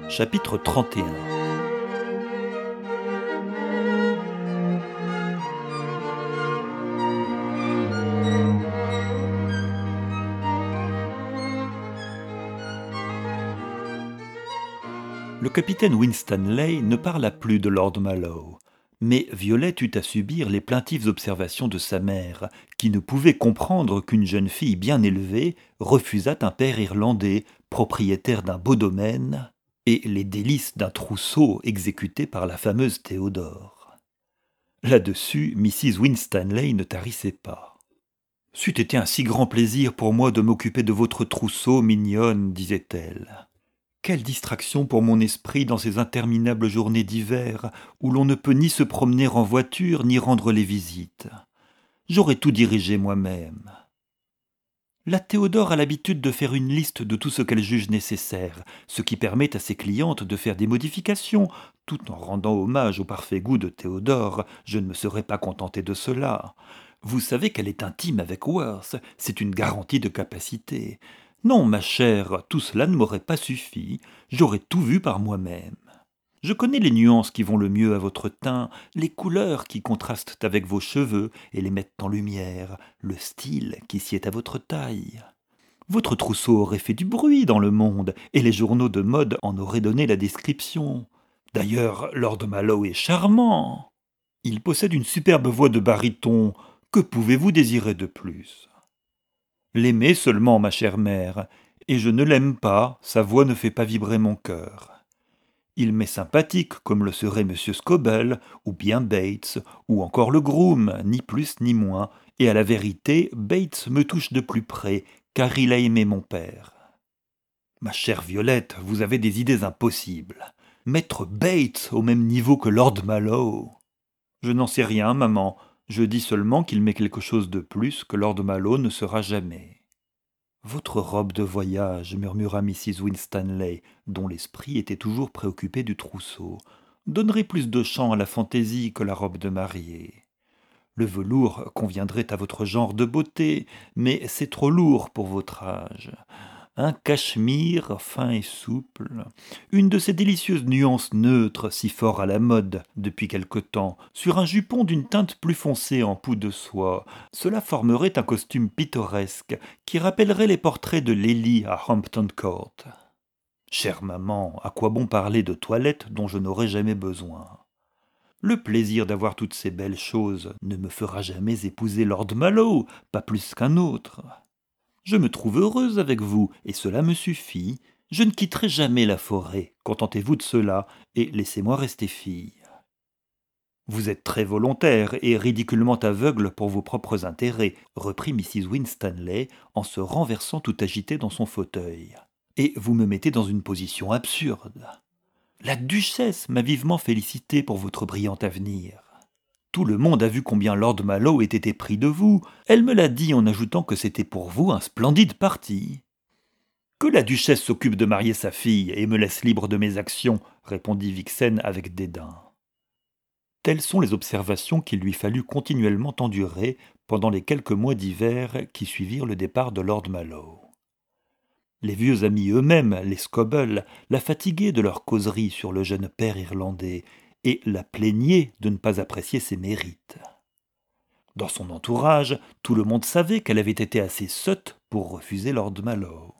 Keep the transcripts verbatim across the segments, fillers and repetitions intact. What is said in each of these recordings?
Chapitre trente et un. Le capitaine Winstanley ne parla plus de Lord Mallow, mais Violette eut à subir les plaintives observations de sa mère, qui ne pouvait comprendre qu'une jeune fille bien élevée refusât un père irlandais, propriétaire d'un beau domaine, et les délices d'un trousseau exécuté par la fameuse Théodore. Là-dessus, missus Winstanley ne tarissait pas. « C'eût été un si grand plaisir pour moi de m'occuper de votre trousseau, mignonne, disait-elle. Quelle distraction pour mon esprit dans ces interminables journées d'hiver où l'on ne peut ni se promener en voiture ni rendre les visites. J'aurais tout dirigé moi-même. La Théodore a l'habitude de faire une liste de tout ce qu'elle juge nécessaire, ce qui permet à ses clientes de faire des modifications, tout en rendant hommage au parfait goût de Théodore. Je ne me serais pas contenté de cela. Vous savez qu'elle est intime avec Worth, c'est une garantie de capacité. Non, ma chère, tout cela ne m'aurait pas suffi, j'aurais tout vu par moi-même. Je connais les nuances qui vont le mieux à votre teint, les couleurs qui contrastent avec vos cheveux et les mettent en lumière, le style qui sied à votre taille. Votre trousseau aurait fait du bruit dans le monde, et les journaux de mode en auraient donné la description. D'ailleurs, Lord Mallow est charmant. Il possède une superbe voix de baryton. Que pouvez-vous désirer de plus ? L'aimer seulement, ma chère mère, et je ne l'aime pas, sa voix ne fait pas vibrer mon cœur. Il m'est sympathique, comme le serait monsieur Scobell, ou bien Bates, ou encore le groom, ni plus ni moins, et à la vérité, Bates me touche de plus près, car il a aimé mon père. Ma chère Violette, vous avez des idées impossibles. Mettre Bates au même niveau que Lord Mallow. Je n'en sais rien, maman, je dis seulement qu'il m'est quelque chose de plus que Lord Mallow ne sera jamais. Votre robe de voyage, murmura missus Winstanley, dont l'esprit était toujours préoccupé du trousseau, donnerait plus de champ à la fantaisie que la robe de mariée. Le velours conviendrait à votre genre de beauté, mais c'est trop lourd pour votre âge. Un cachemire fin et souple, une de ces délicieuses nuances neutres si fort à la mode depuis quelque temps, sur un jupon d'une teinte plus foncée en peau de soie, cela formerait un costume pittoresque qui rappellerait les portraits de Lélie à Hampton Court. Chère maman, à quoi bon parler de toilette dont je n'aurai jamais besoin ? Le plaisir d'avoir toutes ces belles choses ne me fera jamais épouser Lord Mallow, pas plus qu'un autre. Je me trouve heureuse avec vous, et cela me suffit. Je ne quitterai jamais la forêt. Contentez-vous de cela, et laissez-moi rester fille. Vous êtes très volontaire et ridiculement aveugle pour vos propres intérêts, reprit missus Winstanley en se renversant tout agitée dans son fauteuil. Et vous me mettez dans une position absurde. La duchesse m'a vivement félicité pour votre brillant avenir. Tout le monde a vu combien Lord Mallow était épris de vous. Elle me l'a dit en ajoutant que c'était pour vous un splendide parti. Que la duchesse s'occupe de marier sa fille et me laisse libre de mes actions, répondit Vixen avec dédain. Telles sont les observations qu'il lui fallut continuellement endurer pendant les quelques mois d'hiver qui suivirent le départ de Lord Mallow. Les vieux amis eux-mêmes, les Scobell, la fatiguaient de leur causerie sur le jeune père irlandais, et la plaignaient de ne pas apprécier ses mérites. Dans son entourage, tout le monde savait qu'elle avait été assez sotte pour refuser Lord Mallow.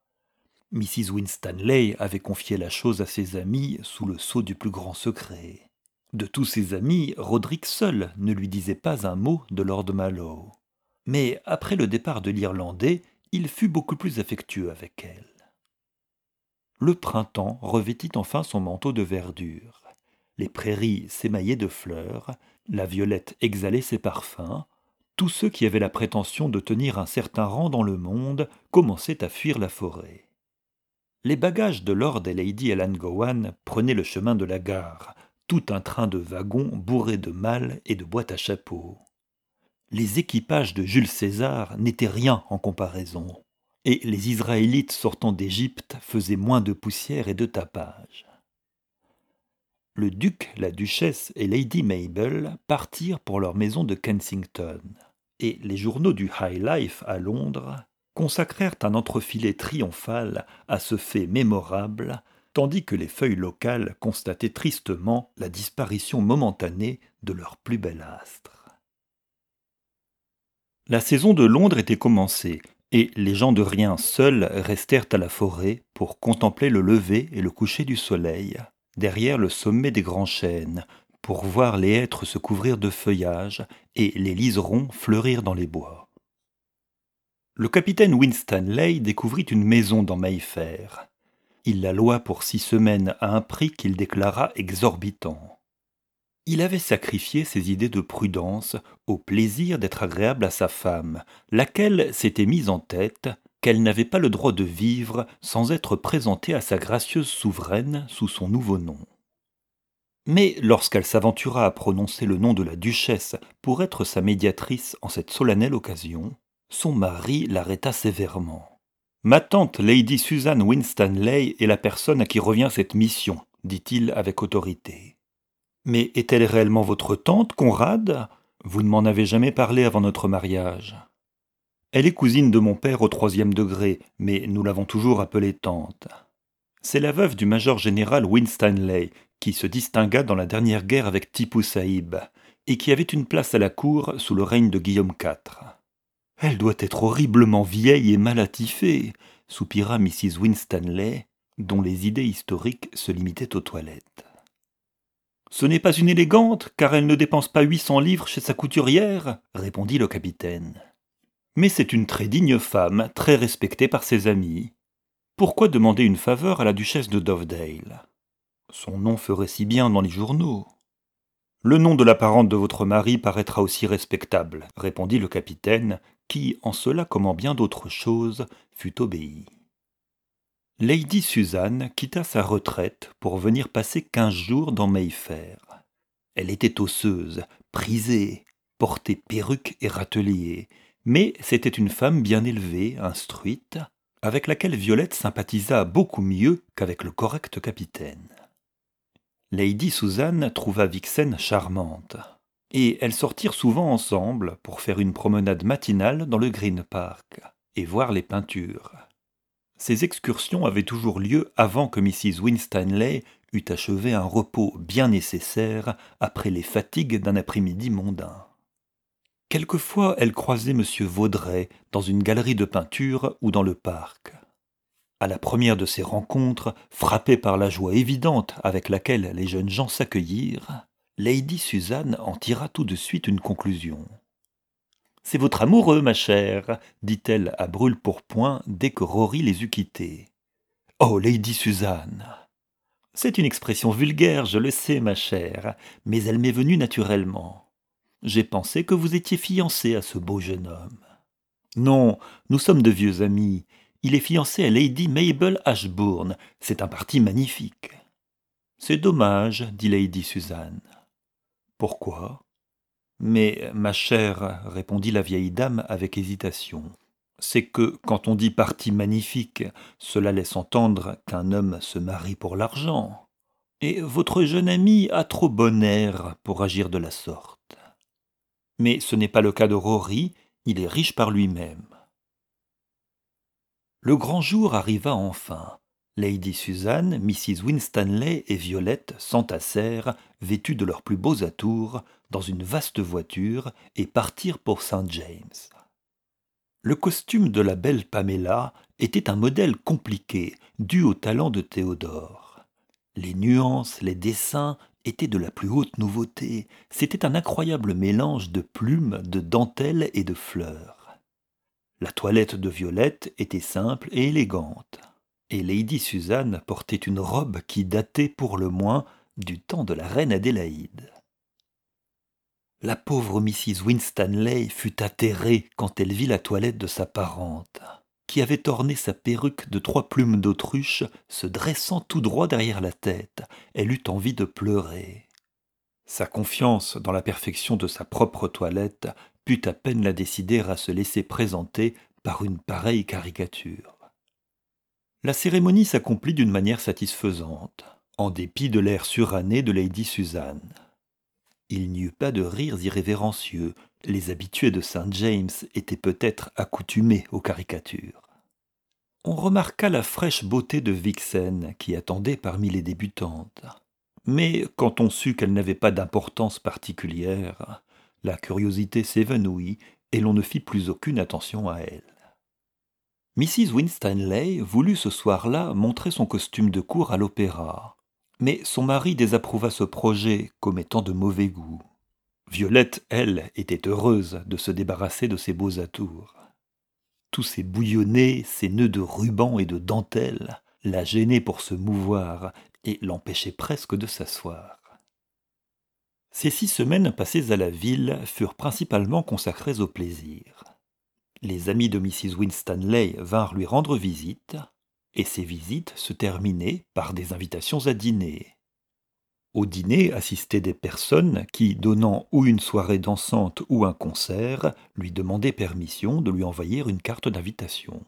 missus Winstanley avait confié la chose à ses amis sous le sceau du plus grand secret. De tous ses amis, Roderick seul ne lui disait pas un mot de Lord Mallow. Mais après le départ de l'Irlandais, il fut beaucoup plus affectueux avec elle. Le printemps revêtit enfin son manteau de verdure. Les prairies s'émaillaient de fleurs, la violette exhalait ses parfums. Tous ceux qui avaient la prétention de tenir un certain rang dans le monde commençaient à fuir la forêt. Les bagages de Lord et Lady Ellangowan prenaient le chemin de la gare, tout un train de wagons bourrés de malles et de boîtes à chapeaux. Les équipages de Jules César n'étaient rien en comparaison, et les Israélites sortant d'Égypte faisaient moins de poussière et de tapage. Le duc, la duchesse et Lady Mabel partirent pour leur maison de Kensington, et les journaux du High Life à Londres consacrèrent un entrefilet triomphal à ce fait mémorable tandis que les feuilles locales constataient tristement la disparition momentanée de leur plus bel astre. La saison de Londres était commencée, et les gens de rien seuls restèrent à la forêt pour contempler le lever et le coucher du soleil, derrière le sommet des grands chênes, pour voir les hêtres se couvrir de feuillage et les liserons fleurir dans les bois. Le capitaine Winstanley découvrit une maison dans Mayfair. Il la loua pour six semaines à un prix qu'il déclara exorbitant. Il avait sacrifié ses idées de prudence au plaisir d'être agréable à sa femme, laquelle s'était mise en tête qu'elle n'avait pas le droit de vivre sans être présentée à sa gracieuse souveraine sous son nouveau nom. Mais lorsqu'elle s'aventura à prononcer le nom de la duchesse pour être sa médiatrice en cette solennelle occasion, son mari l'arrêta sévèrement. « Ma tante Lady Susan Winstanley est la personne à qui revient cette mission, dit-il avec autorité. Mais est-elle réellement votre tante, Conrad ? Vous ne m'en avez jamais parlé avant notre mariage. Elle est cousine de mon père au troisième degré, mais nous l'avons toujours appelée tante. C'est la veuve du major général Winstanley, qui se distingua dans la dernière guerre avec Tippou Saïb, et qui avait une place à la cour sous le règne de Guillaume quatre. Elle doit être horriblement vieille et mal attifée, soupira missus Winstanley, dont les idées historiques se limitaient aux toilettes. Ce n'est pas une élégante, car elle ne dépense pas huit cents livres chez sa couturière, répondit le capitaine. Mais c'est une très digne femme, très respectée par ses amis. Pourquoi demander une faveur à la duchesse de Dovedale ? Son nom ferait si bien dans les journaux. Le nom de la parente de votre mari paraîtra aussi respectable, répondit le capitaine, qui, en cela comme en bien d'autres choses, fut obéi. Lady Susan quitta sa retraite pour venir passer quinze jours dans Mayfair. Elle était osseuse, prisée, portait perruque et râtelier, mais c'était une femme bien élevée, instruite, avec laquelle Violette sympathisa beaucoup mieux qu'avec le correct capitaine. Lady Susan trouva Vixen charmante, et elles sortirent souvent ensemble pour faire une promenade matinale dans le Green Park et voir les peintures. Ces excursions avaient toujours lieu avant que missus Winstanley eût achevé un repos bien nécessaire après les fatigues d'un après-midi mondain. Quelquefois, elle croisait monsieur Vaudrey dans une galerie de peinture ou dans le parc. À la première de ces rencontres, frappée par la joie évidente avec laquelle les jeunes gens s'accueillirent, Lady Susan en tira tout de suite une conclusion. « C'est votre amoureux, ma chère, dit-elle à brûle-pourpoint dès que Rory les eut quittés. « Oh, Lady Susan !»« C'est une expression vulgaire, je le sais, ma chère, mais elle m'est venue naturellement. J'ai pensé que vous étiez fiancée à ce beau jeune homme. »« Non, nous sommes de vieux amis. Il est fiancé à Lady Mabel Ashbourne. C'est un parti magnifique. »« C'est dommage, dit Lady Susan. »« Pourquoi ? » ?»« Mais, ma chère, répondit la vieille dame avec hésitation, c'est que, quand on dit parti magnifique, cela laisse entendre qu'un homme se marie pour l'argent. Et votre jeune ami a trop bon air pour agir de la sorte. Mais ce n'est pas le cas de Rory, il est riche par lui-même. Le grand jour arriva enfin. Lady Susan, missus Winstanley et Violette s'entassèrent, vêtues de leurs plus beaux atours, dans une vaste voiture et partirent pour Saint James. Le costume de la belle Pamela était un modèle compliqué, dû au talent de Théodore. Les nuances, les dessins étaient de la plus haute nouveauté. C'était un incroyable mélange de plumes, de dentelles et de fleurs. La toilette de Violette était simple et élégante, et Lady Susan portait une robe qui datait pour le moins du temps de la reine Adélaïde. La pauvre missus Winstanley fut atterrée quand elle vit la toilette de sa parente, qui avait orné sa perruque de trois plumes d'autruche se dressant tout droit derrière la tête. Elle eut envie de pleurer. Sa confiance dans la perfection de sa propre toilette put à peine la décider à se laisser présenter par une pareille caricature. La cérémonie s'accomplit d'une manière satisfaisante, en dépit de l'air suranné de Lady Susan. Il n'y eut pas de rires irrévérencieux, les habitués de Saint James étaient peut-être accoutumés aux caricatures. On remarqua la fraîche beauté de Vixen qui attendait parmi les débutantes. Mais quand on sut qu'elle n'avait pas d'importance particulière, la curiosité s'évanouit et l'on ne fit plus aucune attention à elle. Missus Winstanley voulut ce soir-là montrer son costume de cour à l'opéra, mais son mari désapprouva ce projet comme étant de mauvais goût. Violette, elle, était heureuse de se débarrasser de ses beaux atours. Tous ces bouillonnés, ces nœuds de ruban et de dentelle la gênaient pour se mouvoir et l'empêchaient presque de s'asseoir. Ces six semaines passées à la ville furent principalement consacrées au plaisir. Les amis de Missus Winstanley vinrent lui rendre visite, et ces visites se terminaient par des invitations à dîner. Au dîner assistaient des personnes qui, donnant ou une soirée dansante ou un concert, lui demandaient permission de lui envoyer une carte d'invitation.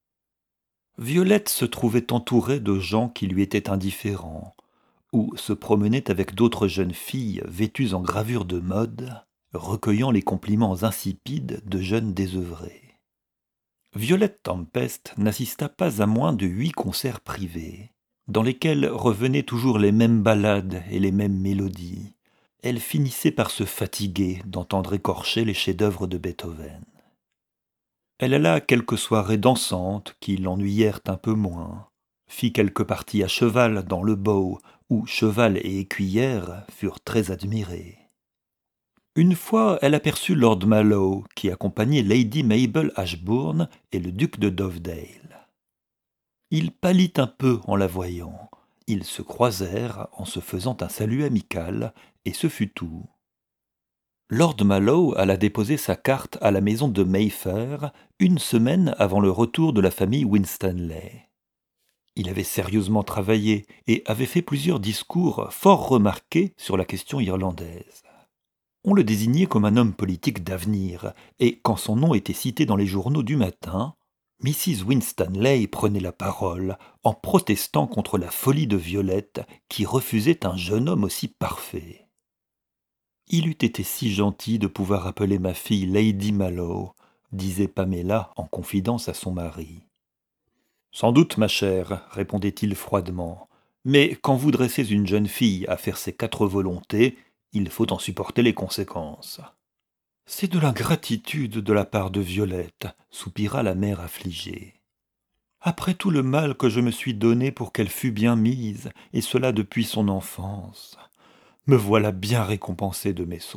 Violette se trouvait entourée de gens qui lui étaient indifférents, ou se promenait avec d'autres jeunes filles vêtues en gravure de mode, recueillant les compliments insipides de jeunes désœuvrés. Violette Tempest n'assista pas à moins de huit concerts privés, dans lesquels revenaient toujours les mêmes ballades et les mêmes mélodies. Elle finissait par se fatiguer d'entendre écorcher les chefs-d'œuvre de Beethoven. Elle alla à quelques soirées dansantes qui l'ennuyèrent un peu moins, fit quelques parties à cheval dans le bow, où cheval et écuyère furent très admirés. Une fois, elle aperçut Lord Mallow, qui accompagnait Lady Mabel Ashbourne et le duc de Dovedale. Il pâlit un peu en la voyant. Ils se croisèrent en se faisant un salut amical, et ce fut tout. Lord Mallow alla déposer sa carte à la maison de Mayfair une semaine avant le retour de la famille Winstanley. Il avait sérieusement travaillé et avait fait plusieurs discours fort remarqués sur la question irlandaise. On le désignait comme un homme politique d'avenir, et quand son nom était cité dans les journaux du matin, Missus Winstanley prenait la parole en protestant contre la folie de Violette qui refusait un jeune homme aussi parfait. « Il eût été si gentil de pouvoir appeler ma fille Lady Mallow, » disait Pamela en confidence à son mari. « Sans doute, ma chère, répondait-il froidement, mais quand vous dressez une jeune fille à faire ses quatre volontés, il faut en supporter les conséquences. »« C'est de l'ingratitude de la part de Violette, » soupira la mère affligée. « Après tout le mal que je me suis donné pour qu'elle fût bien mise, et cela depuis son enfance, me voilà bien récompensée de mes soins. »